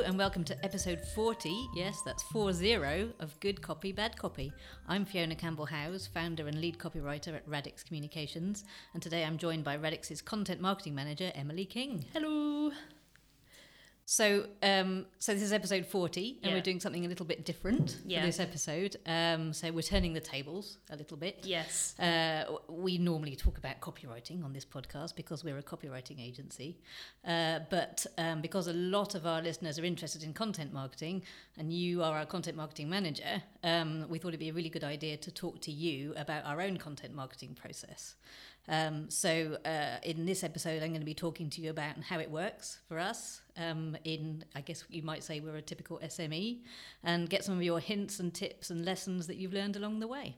and welcome to episode 40, yes, that's 40, of Good Copy, Bad Copy. I'm Fiona Campbell-Howes, founder and lead copywriter at Radix Communications, and today I'm joined by Radix's content marketing manager, Emily King. Hello. So this is episode 40, and we're doing something a little bit different for this episode. So we're turning the tables a little bit. Yes. We normally talk about copywriting on this podcast because we're a copywriting agency. But because a lot of our listeners are interested in content marketing, and you are our content marketing manager, we thought it'd be a really good idea to talk to you about our own content marketing process. So in this episode, I'm going to be talking to you about how it works for us. I guess you might say we're a typical SME, and get some of your hints and tips and lessons that you've learned along the way.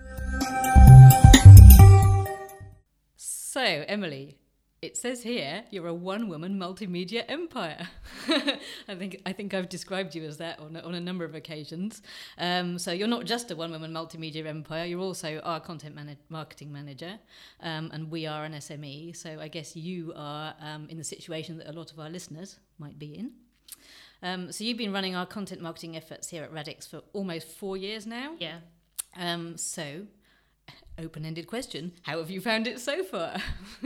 So, Emily, it says here you're a one-woman multimedia empire. I think I've described you as that on a number of occasions. So you're not just a one-woman multimedia empire, you're also our content marketing manager, and we are an SME. So I guess you are in the situation that a lot of our listeners might be in. So you've been running our content marketing efforts here at Radix for almost 4 years now. Yeah. So, open-ended question, how have you found it so far?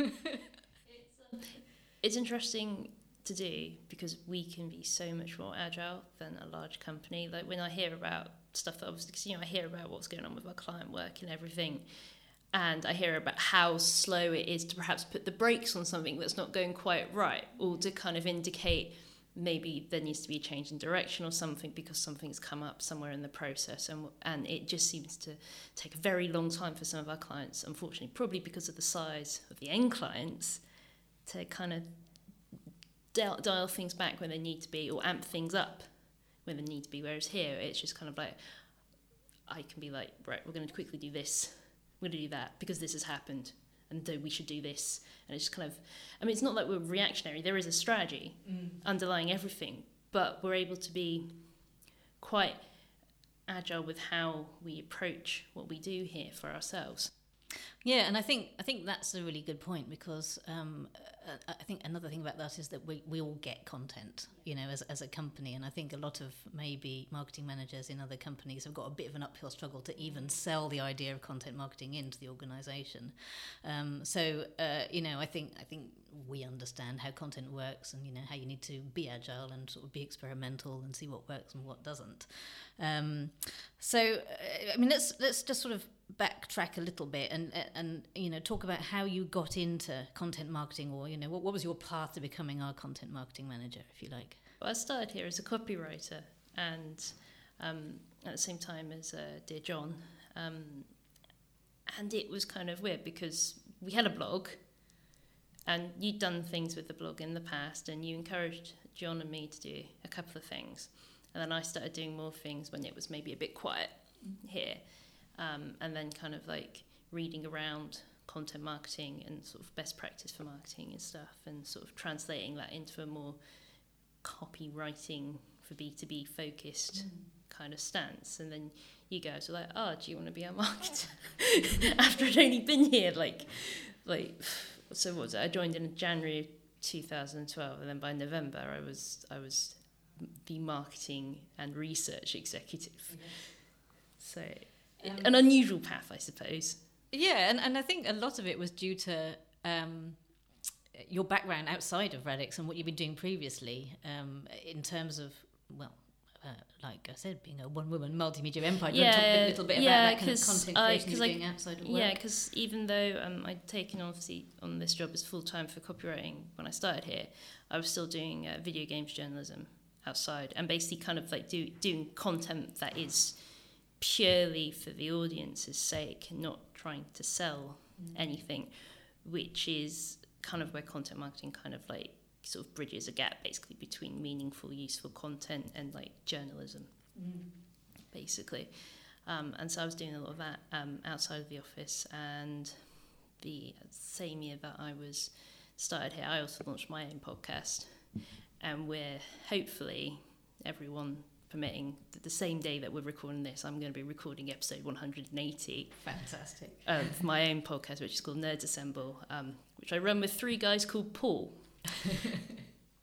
It's interesting to do because we can be so much more agile than a large company. Like when I hear about stuff that obviously, because, I hear about what's going on with our client work and everything, and I hear about how slow it is to perhaps put the brakes on something that's not going quite right, or to kind of indicate maybe there needs to be a change in direction or something because something's come up somewhere in the process, and it just seems to take a very long time for some of our clients, unfortunately, probably because of the size of the end clients, to kind of dial things back when they need to be, or amp things up when they need to be. Whereas here, it's just kind of like, I can be like, right, we're going to quickly do this, we're going to do that, because this has happened, and we should do this. And it's just kind of, it's not like we're reactionary. There is a strategy underlying everything, but we're able to be quite agile with how we approach what we do here for ourselves. Yeah, and I think that's a really good point, because I think another thing about that is that we all get content, as a company, and I think a lot of maybe marketing managers in other companies have got a bit of an uphill struggle to even sell the idea of content marketing into the organisation. I think we understand how content works, and how you need to be agile and sort of be experimental and see what works and what doesn't. Let's just sort of backtrack a little bit and talk about how you got into content marketing, or what was your path to becoming our content marketing manager, if you like. Well, I started here as a copywriter, and at the same time as Dear John, and it was kind of weird because we had a blog, and you'd done things with the blog in the past, and you encouraged John and me to do a couple of things, and then I started doing more things when it was maybe a bit quiet here. And then kind of like reading around content marketing and sort of best practice for marketing and stuff, and sort of translating that into a more copywriting for B2B focused kind of stance. And then you guys were like, do you want to be our marketer? After I'd only been here, so what was it? I joined in January 2012, and then by November I was the marketing and research executive. So an unusual path, I suppose. Yeah, and I think a lot of it was due to your background outside of Radix and what you've been doing previously, in terms of, like I said, being a one-woman multimedia empire. Do you want to talk a little bit about that kind of content creation you're doing outside of work? Yeah, because even though I'd taken obviously on this job as full-time for copywriting when I started here, I was still doing video games journalism outside, and basically kind of like doing content that is purely for the audience's sake, not trying to sell anything, which is kind of where content marketing kind of like sort of bridges a gap basically between meaningful, useful content and like journalism, basically. And so I was doing a lot of that outside of the office, and the same year that I was started here, I also launched my own podcast, and we're hopefully, everyone permitting, the same day that we're recording this, I'm going to be recording episode 180. Fantastic. Of my own podcast, which is called Nerds Assemble, which I run with three guys called Paul.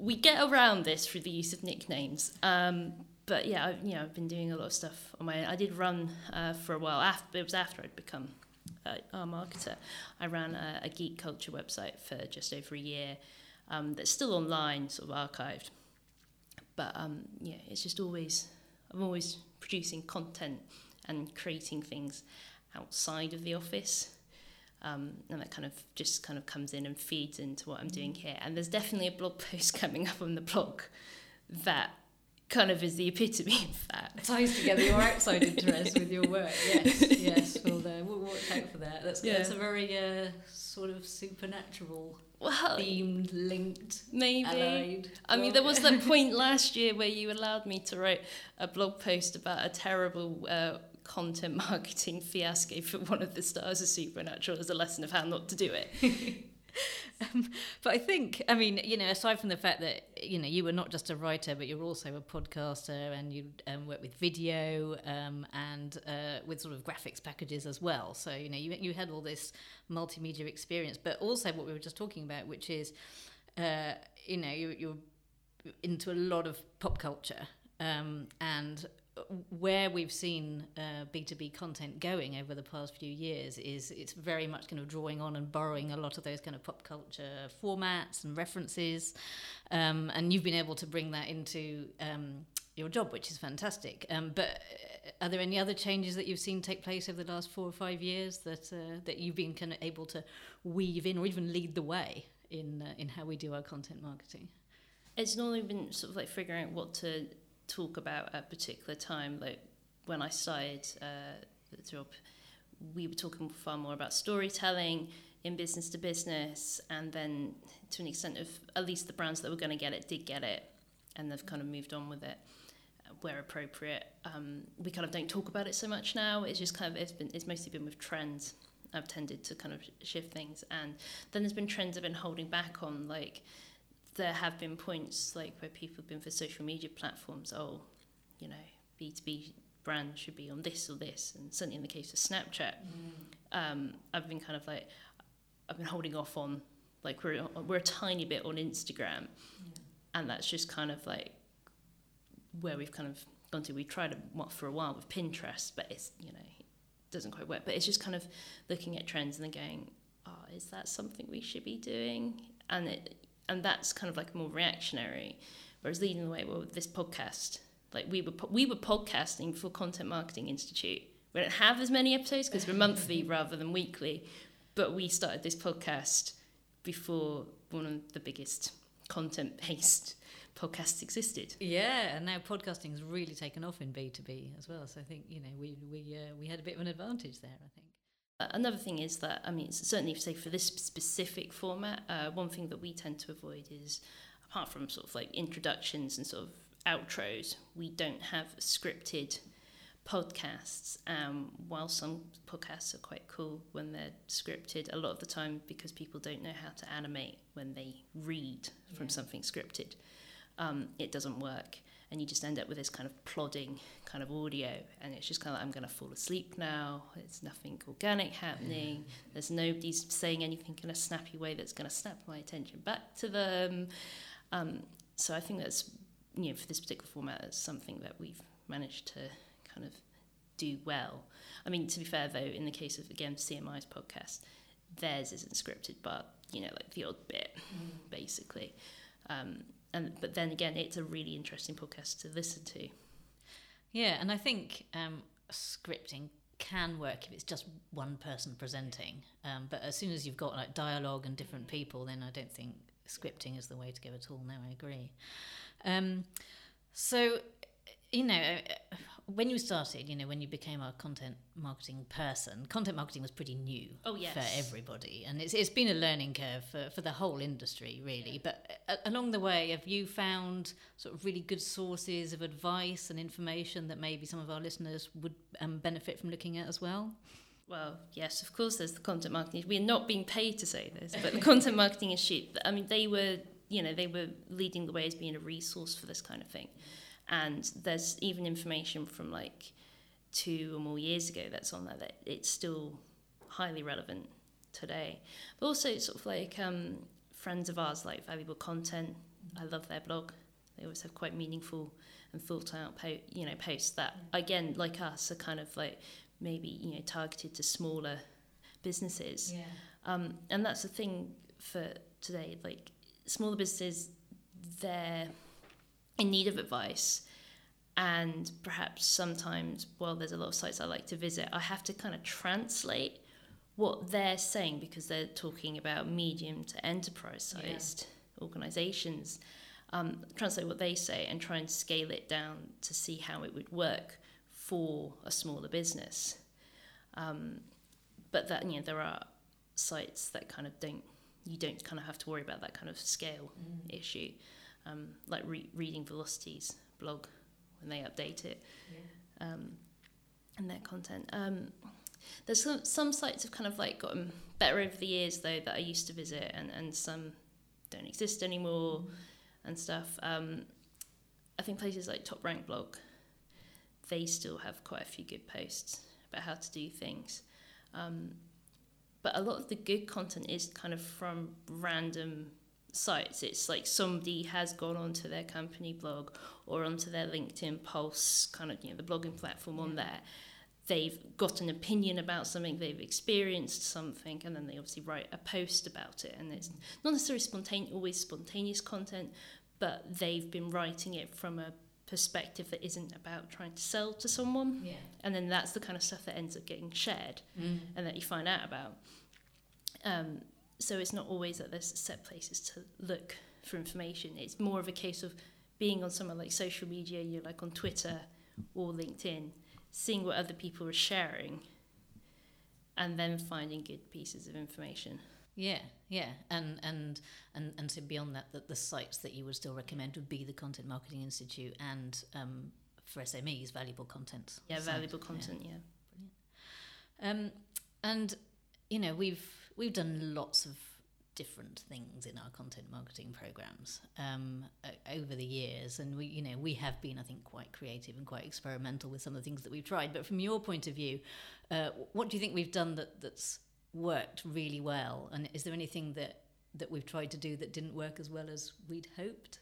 we get around this through the use of nicknames. But yeah, I've been doing a lot of stuff on my own. I did run for a while. It was after I'd become our marketer. I ran a geek culture website for just over a year. That's still online, sort of archived. But it's just I'm always producing content and creating things outside of the office. And that kind of comes in and feeds into what I'm doing here. And there's definitely a blog post coming up on the blog that kind of is the epitome of that. Ties together your outside interest with your work. Yes. Well, we'll watch out for that. That's a very sort of supernatural themed, linked, maybe. Allied. I mean, there was that point last year where you allowed me to write a blog post about a terrible content marketing fiasco for one of the stars of Supernatural as a lesson of how not to do it. But I think, aside from the fact that, you were not just a writer, but you're also a podcaster, and you work with video and with sort of graphics packages as well. So, you had all this multimedia experience, but also what we were just talking about, which is, you're into a lot of pop culture and where we've seen B2B content going over the past few years is it's very much kind of drawing on and borrowing a lot of those kind of pop culture formats and references, and you've been able to bring that into your job, which is fantastic. But are there any other changes that you've seen take place over the last 4 or 5 years that you've been kind of able to weave in or even lead the way in how we do our content marketing? It's normally been sort of like figuring out what to talk about at a particular time. Like when I started the job, we were talking far more about storytelling in business to business, and then to an extent of at least the brands that were going to get it did get it, and they've kind of moved on with it where appropriate. We kind of don't talk about it so much now. It's just kind of it's mostly been with trends. I've tended to kind of shift things, and then there's been trends I've been holding back on. Like there have been points like where people have been for social media platforms, B2B brand should be on this or this, and certainly in the case of Snapchat, I've been kind of like, I've been holding off on, like we're a tiny bit on Instagram, and that's just kind of like where we've kind of gone to. We tried it for a while with Pinterest, but it's, it doesn't quite work. But it's just kind of looking at trends and then going, is that something we should be doing? And that's kind of like more reactionary. Whereas leading the way, well, this podcast, like we were podcasting for Content Marketing Institute. We don't have as many episodes because we're monthly rather than weekly, but we started this podcast before one of the biggest content-based podcasts existed. Yeah, and now podcasting has really taken off in B2B as well. So I think we had a bit of an advantage there, I think. Another thing is that, certainly say for this specific format, one thing that we tend to avoid is, apart from sort of like introductions and sort of outros, we don't have scripted podcasts. While some podcasts are quite cool when they're scripted, a lot of the time because people don't know how to animate when they read from something scripted, it doesn't work. And you just end up with this kind of plodding kind of audio, and it's just kind of like, I'm going to fall asleep now. There's nothing organic happening. There's nobody's saying anything in a snappy way that's going to snap my attention back to them. So I think that's, for this particular format, that's something that we've managed to kind of do well. To be fair though, in the case of, again, CMI's podcast, theirs isn't scripted, but, like the odd bit, basically. But then again, it's a really interesting podcast to listen to. Yeah, and I think scripting can work if it's just one person presenting. But as soon as you've got like dialogue and different people, then I don't think scripting is the way to go at all. No, I agree. So, when you started, when you became a content marketing person, content marketing was pretty new for everybody. And it's been a learning curve for the whole industry, really. But along the way, have you found sort of really good sources of advice and information that maybe some of our listeners would benefit from looking at as well? Well, yes, of course, there's the Content Marketing. We're not being paid to say this, but the Content Marketing Institute, they were leading the way as being a resource for this kind of thing. And there's even information from like 2 or more years ago that's on there that it's still highly relevant today. But also sort of like friends of ours like Valuable Content, I love their blog. They always have quite meaningful and thought out posts that, again, like us, are kind of like maybe targeted to smaller businesses. And that's the thing for today, like smaller businesses, they're in need of advice, and perhaps sometimes, while there's a lot of sites I like to visit, I have to kind of translate what they're saying, because they're talking about medium to enterprise-sized organisations. Translate what they say and try and scale it down to see how it would work for a smaller business. But that there are sites that kind of you don't kind of have to worry about that kind of scale issue, like Reading Velocity's blog when they update it, and their content. There's some sites have kind of like gotten better over the years though, that I used to visit, and some don't exist anymore and stuff. I think places like Top Rank Blog, they still have quite a few good posts about how to do things. But a lot of the good content is kind of from random sites. It's like somebody has gone onto their company blog or onto their LinkedIn Pulse, kind of the blogging platform on there. They've got an opinion about something, they've experienced something, and then they obviously write a post about it. And it's not necessarily always spontaneous content, but they've been writing it from a perspective that isn't about trying to sell to someone. And then that's the kind of stuff that ends up getting shared and that you find out about. So it's not always that there's set places to look for information. It's more of a case of being on somewhere like social media, you're like on Twitter or LinkedIn, seeing what other people are sharing, and then finding good pieces of information. And so beyond that, the sites that you would still recommend would be the Content Marketing Institute and for SMEs, Valuable Content. Valuable Content. Brilliant. And we've done lots of different things in our content marketing programs over the years, and we have been, I think, quite creative and quite experimental with some of the things that we've tried. But from your point of view, what do you think we've done that's worked really well, and is there anything that we've tried to do that didn't work as well as we'd hoped?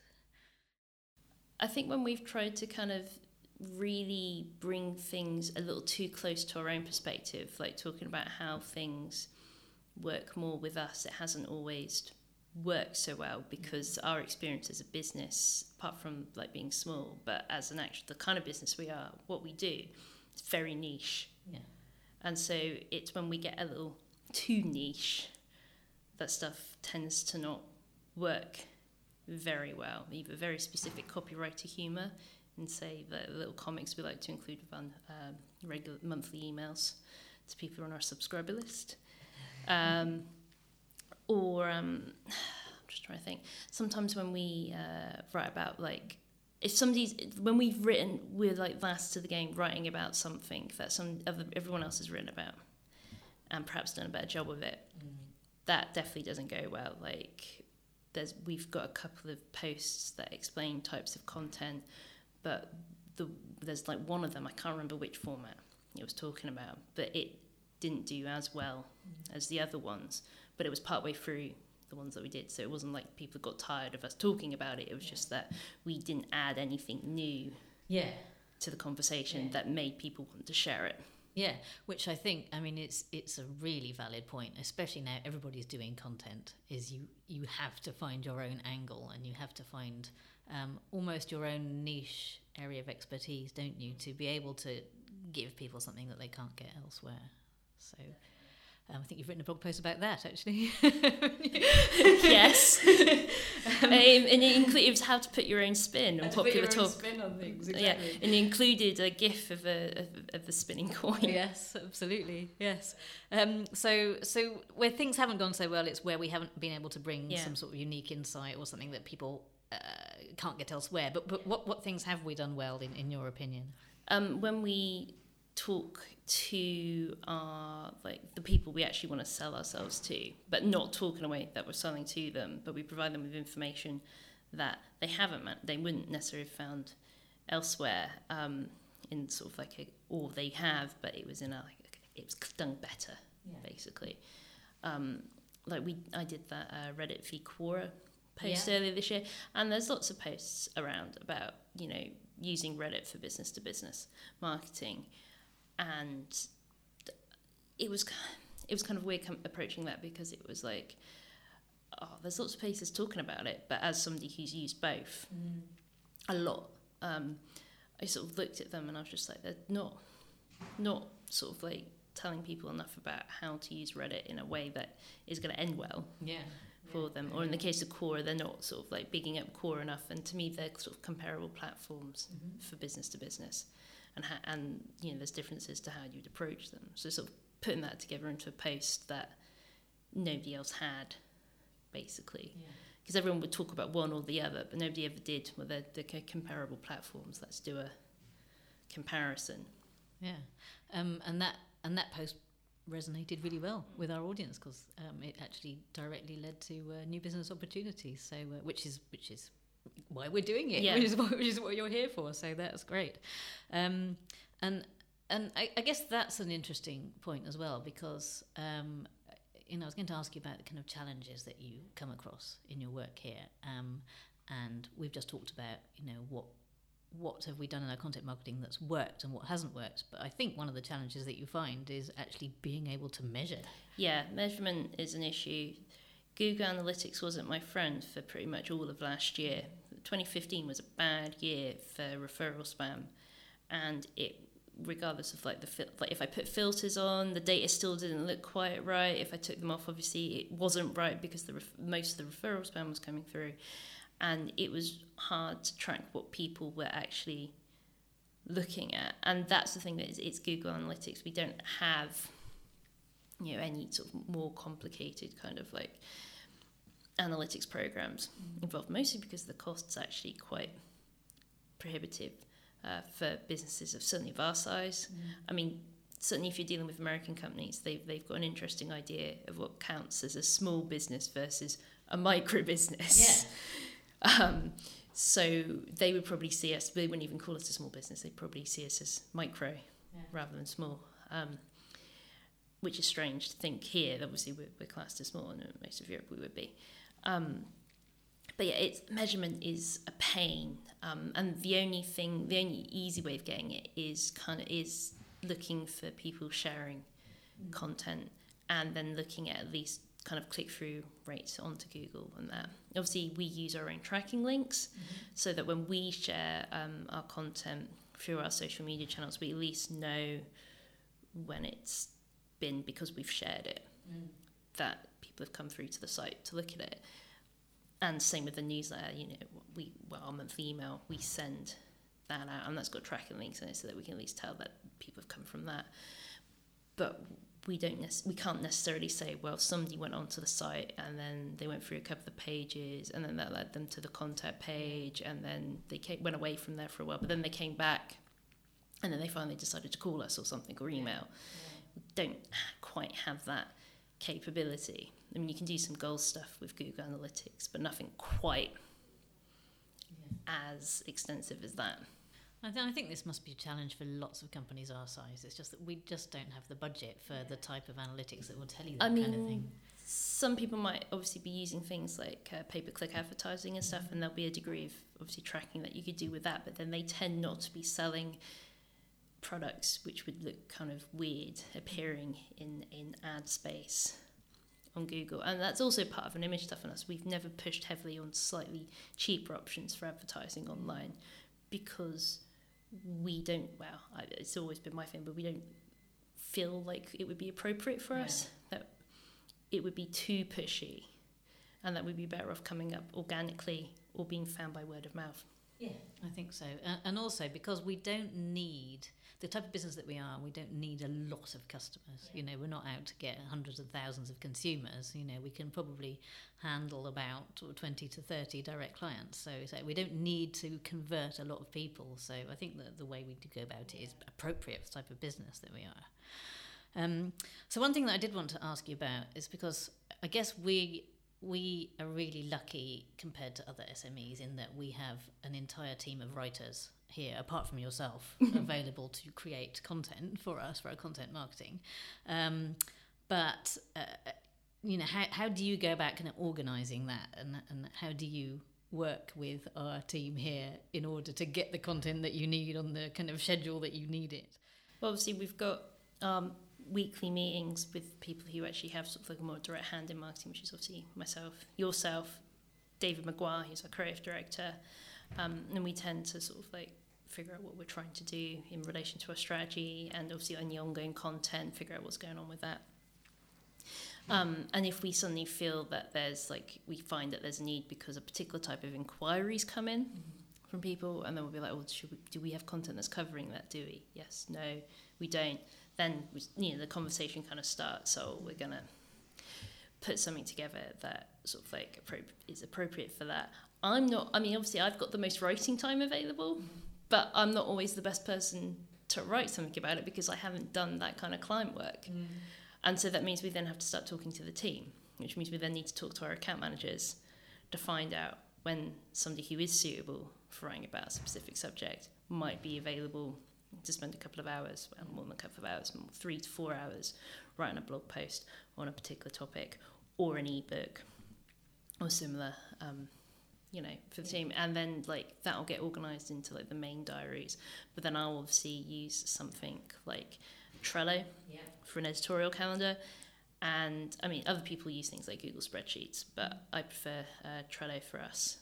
I think when we've tried to kind of really bring things a little too close to our own perspective, like talking about how things work more with us, it hasn't always worked so well, because our experience as a business, apart from like being small, but as the kind of business we are, what we do, it's very niche. And so it's when we get a little too niche that stuff tends to not work very well. We have a very specific copywriter humour, and say the little comics we like to include on regular monthly emails to people on our subscriber list. I'm just trying to think. Sometimes when we write about, like, when we've written, we're like last to the game writing about something that everyone else has written about and perhaps done a better job of it. That definitely doesn't go well. Like, we've got a couple of posts that explain types of content, but there's like one of them, I can't remember which format it was talking about, but it didn't do as well as the other ones, but it was partway through the ones that we did, so it wasn't like people got tired of us talking about it. It was just that we didn't add anything new to the conversation that made people want to share it. Which I think, I mean, it's a really valid point, especially now everybody's doing content, is you have to find your own angle, and you have to find almost your own niche area of expertise, don't you, to be able to give people something that they can't get elsewhere. So I think you've written a blog post about that, actually. Yes. And it was how to put your own spin on popular talk. Spin on things, exactly. And it included a GIF of the spinning coin. Yes, absolutely. Yes. So where things haven't gone so well, it's where we haven't been able to bring some sort of unique insight or something that people can't get elsewhere. But what things have we done well, in your opinion? When we talk to the people we actually want to sell ourselves to, but not talk in a way that we're selling to them, but we provide them with information that they wouldn't necessarily have found elsewhere, in sort of like or they have, but it was it was done better, basically. I did that Reddit v Quora post earlier this year, and there's lots of posts around about, you know, using Reddit for business to business marketing, and it was kind of weird approaching that, because it was like, oh, there's lots of places talking about it, but as somebody who's used both a lot, I sort of looked at them and I was just like, they're not sort of like telling people enough about how to use Reddit in a way that is going to end well for them. Or in the case of Quora, they're not sort of like bigging up Quora enough. And to me, they're sort of comparable platforms for business to business, and you know, there's differences to how you'd approach them. So sort of putting that together into a post that nobody else had, basically. Because everyone would talk about one or the other, but nobody ever did. Well, they're comparable platforms. Let's do a comparison. Yeah, and that post resonated really well with our audience, because it actually directly led to new business opportunities. So, which is why we're doing it. Which is what you're here for. So that's great. And I guess that's an interesting point as well, because. You know, I was going to ask you about the kind of challenges that you come across in your work here, and we've just talked about, you know, what have we done in our content marketing that's worked and what hasn't worked. But I think one of the challenges that you find is actually being able to measure. Yeah, measurement is an issue. Google Analytics wasn't my friend for pretty much all of last year. 2015 was a bad year for referral spam, and it, regardless of like like if I put filters on, the data still didn't look quite right. If I took them off, obviously it wasn't right, because most of the referral spam was coming through, and it was hard to track what people were actually looking at. And that's the thing, that it's Google Analytics. We don't have, you know, any sort of more complicated kind of like analytics programs involved, mostly because the cost's actually quite prohibitive. For businesses certainly of our size. I mean, certainly if you're dealing with American companies, they've got an interesting idea of what counts as a small business versus a micro business. So they would probably see us, they wouldn't even call us a small business, they'd probably see us as micro rather than small, which is strange to think here. Obviously we're classed as small, and in most of Europe we would be. But yeah, measurement is a pain, and the only easy way of getting it is looking for people sharing content, and then looking at least kind of click-through rates onto Google and that. Obviously, we use our own tracking links, so that when we share our content through our social media channels, we at least know when it's been, because we've shared it, that people have come through to the site to look at it. And same with the newsletter, you know, our monthly email, we send that out, and that's got tracking links in it, so that we can at least tell that people have come from that. But we can't necessarily say, well, somebody went onto the site and then they went through a couple of pages, and then that led them to the contact page, and then they went away from there for a while, but then they came back, and then they finally decided to call us or something, or email. We don't quite have that capability. I mean, you can do some goal stuff with Google Analytics, but nothing quite as extensive as that. I think this must be a challenge for lots of companies our size. It's just that we just don't have the budget for the type of analytics that will tell you that kind of thing. Some people might obviously be using things like pay-per-click advertising and stuff, and there'll be a degree of obviously tracking that you could do with that, but then they tend not to be selling products which would look kind of weird appearing in ad space on Google. And that's also part of an image stuff on us. We've never pushed heavily on slightly cheaper options for advertising online, because we don't, it's always been my thing, but we don't feel like it would be appropriate for us, that it would be too pushy, and that we'd be better off coming up organically or being found by word of mouth. Yeah, I think so. And also because we don't need, the type of business that we are, we don't need a lot of customers. You know, we're not out to get hundreds of thousands of consumers. You know, we can probably handle about 20 to 30 direct clients. So we don't need to convert a lot of people. So I think that the way we do go about it is appropriate for the type of business that we are. So one thing that I did want to ask you about is, because I guess we are really lucky compared to other SMEs in that we have an entire team of writers here, apart from yourself, available to create content for us, for our content marketing. But how do you go about kind of organising that, and how do you work with our team here in order to get the content that you need on the kind of schedule that you need it? Well, obviously we've got weekly meetings with people who actually have sort of like a more direct hand in marketing, which is obviously myself, yourself, David Maguire, who's our creative director, and we tend to sort of like figure out what we're trying to do in relation to our strategy, and obviously on the ongoing content, figure out what's going on with that. And if we suddenly feel that we find that there's a need because a particular type of inquiries come in from people, and then we'll be like, do we have content that's covering that? Do we? Yes, no, we don't. Then the conversation kind of starts. So we're gonna put something together that sort of like is appropriate for that. Obviously I've got the most writing time available, but I'm not always the best person to write something about it because I haven't done that kind of client work. And so that means we then have to start talking to the team, which means we then need to talk to our account managers to find out when somebody who is suitable for writing about a specific subject might be available to spend a couple of hours, more than a couple of hours, 3 to 4 hours, writing a blog post on a particular topic or an ebook or similar, for the team. And then that'll get organised into the main diaries. But then I'll obviously use something like Trello for an editorial calendar. And other people use things like Google Spreadsheets, but I prefer Trello for us.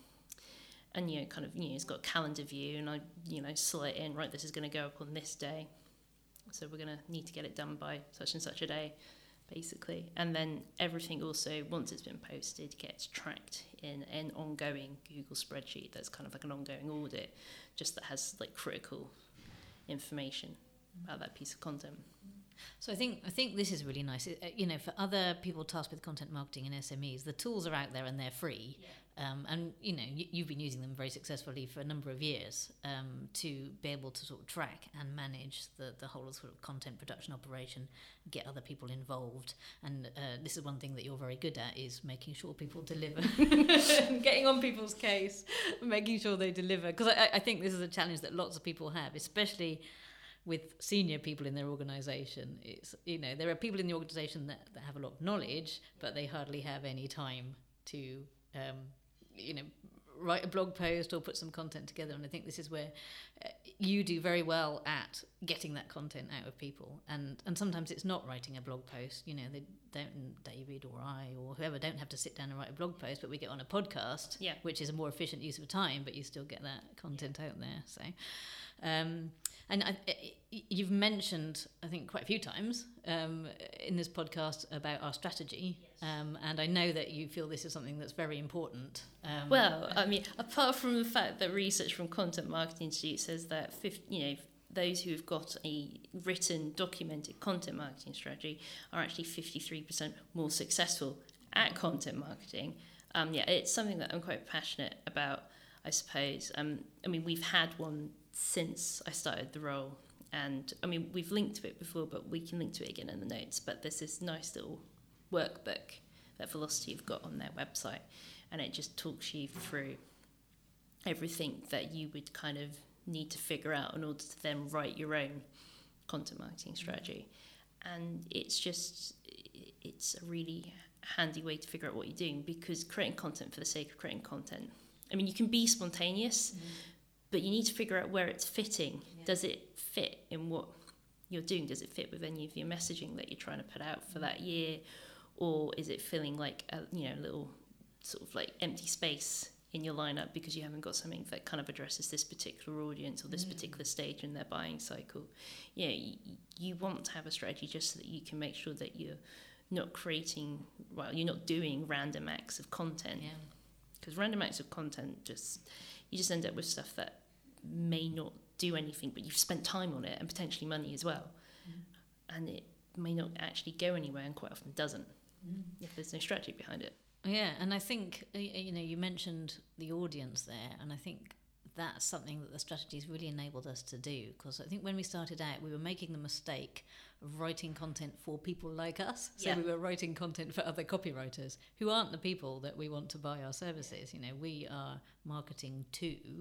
And it's got a calendar view, and I slot it in, right, this is going to go up on this day, so we're going to need to get it done by such and such a day, basically. And then everything also, once it's been posted, gets tracked in an ongoing Google spreadsheet that's kind of like an ongoing audit, just that has critical information about that piece of content. So I think this is really nice. For other people tasked with content marketing and SMEs, the tools are out there and they're free. And you've been using them very successfully for a number of years to be able to sort of track and manage the whole sort of content production operation, get other people involved. And this is one thing that you're very good at, is making sure people deliver, getting on people's case, making sure they deliver. Because I think this is a challenge that lots of people have, especially with senior people in their organisation. It's there are people in the organisation that have a lot of knowledge, but they hardly have any time to write a blog post or put some content together. And I think this is where you do very well at getting that content out of people. And sometimes it's not writing a blog post. David or I or whoever don't have to sit down and write a blog post, but we get on a podcast, which is a more efficient use of time, but you still get that content out there. So you've mentioned, I think, quite a few times in this podcast about our strategy, and I know that you feel this is something that's very important. Apart from the fact that research from Content Marketing Institute says that those who've got a written, documented content marketing strategy are actually 53% more successful at content marketing. It's something that I'm quite passionate about, I suppose. We've had one since I started the role, and we've linked to it before, but we can link to it again in the notes. But there's this nice little workbook that Velocity have got on their website, and it just talks you through everything that you would kind of need to figure out in order to then write your own content marketing strategy. And it's a really handy way to figure out what you're doing, because creating content for the sake of creating content, you can be spontaneous, but you need to figure out where it's fitting. Does it fit in what you're doing? Does it fit with any of your messaging that you're trying to put out for that year? Or is it feeling like a little sort of like empty space in your lineup because you haven't got something that kind of addresses this particular audience or this particular stage in their buying cycle? You want to have a strategy just so that you can make sure that you're not you're not doing random acts of content. Because random acts of content, you just end up with stuff that may not do anything, but you've spent time on it and potentially money as well. And it may not actually go anywhere, and quite often doesn't, if there's no strategy behind it. Yeah, and I think, you mentioned the audience there, and I think that's something that the strategy's really enabled us to do, because I think when we started out, we were making the mistake of writing content for people like us. So we were writing content for other copywriters who aren't the people that we want to buy our services. We are marketing to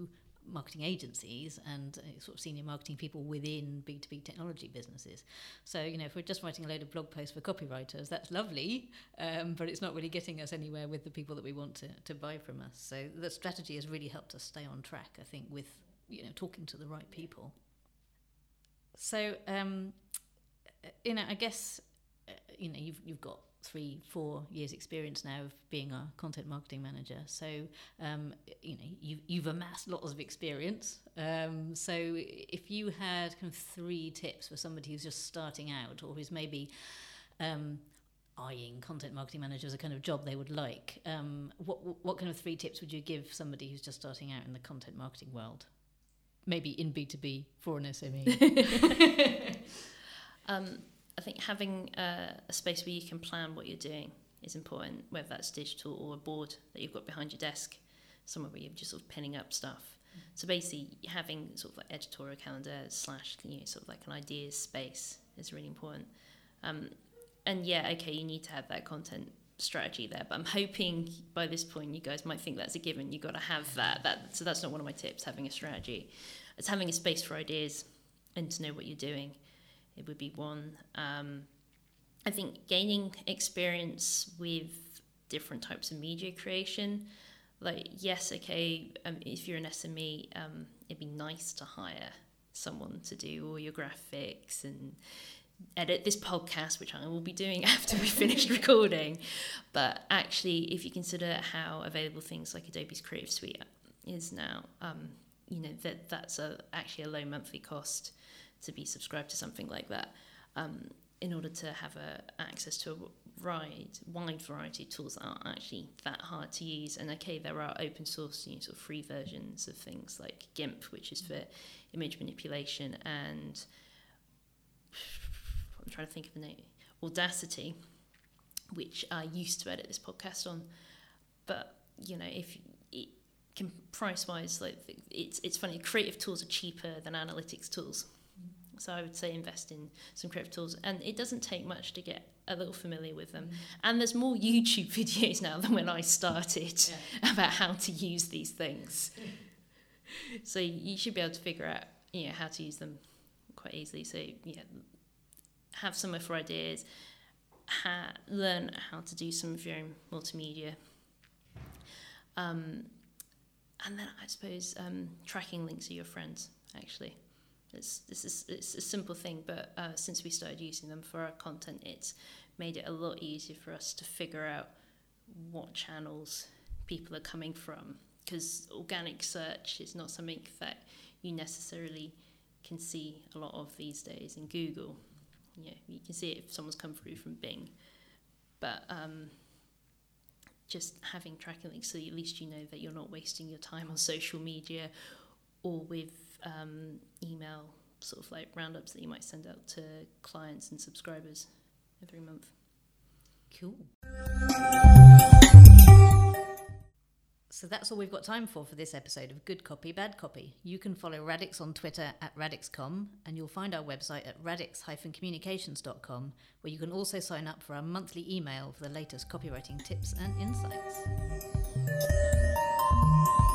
marketing agencies and sort of senior marketing people within B2B technology businesses. So, if we're just writing a load of blog posts for copywriters, that's lovely, but it's not really getting us anywhere with the people that we want to buy from us. So the strategy has really helped us stay on track, I think, with talking to the right people. So, I guess, you've got 3-4 years experience now of being a content marketing manager. So, you've amassed lots of experience. So if you had kind of 3 tips for somebody who's just starting out or who's maybe eyeing content marketing manager as a kind of job they would like, what kind of 3 tips would you give somebody who's just starting out in the content marketing world? Maybe in B2B for an SME. I think having a space where you can plan what you're doing is important, whether that's digital or a board that you've got behind your desk, somewhere where you're just sort of pinning up stuff. So basically having sort of like editorial calendar / sort of like an ideas space is really important. And yeah, okay, you need to have that content strategy there, but I'm hoping by this point you guys might think that's a given. You've got to have that. So that's not one of my tips, having a strategy. It's having a space for ideas and to know what you're doing. It would be one. I think gaining experience with different types of media creation. Like, yes, okay, if you're an SME, it'd be nice to hire someone to do all your graphics and edit this podcast, which I will be doing after we finish recording. But actually, if you consider how available things like Adobe's Creative Suite is now, that's actually a low monthly cost to be subscribed to something like that, in order to have access to a wide variety of tools that aren't actually that hard to use. And okay, there are open source, sort of free versions of things like GIMP, which is for image manipulation, and I'm trying to think of the name, Audacity, which I used to edit this podcast on. But if it can price-wise, like it's funny, creative tools are cheaper than analytics tools. So I would say invest in some creative tools, and it doesn't take much to get a little familiar with them. And there's more YouTube videos now than when I started about how to use these things. So you should be able to figure out, how to use them quite easily. So have somewhere for ideas, learn how to do some of your own multimedia. And then I suppose tracking links of your friends, actually. It's a simple thing, but since we started using them for our content, it's made it a lot easier for us to figure out what channels people are coming from, because organic search is not something that you necessarily can see a lot of these days in Google. You can see it if someone's come through from Bing, but just having tracking links, so at least you know that you're not wasting your time on social media or with email sort of like roundups that you might send out to clients and subscribers every month. Cool. So that's all we've got time for this episode of Good Copy, Bad Copy. You can follow Radix on Twitter @RadixCom, and you'll find our website at radix-communications.com, where you can also sign up for our monthly email for the latest copywriting tips and insights.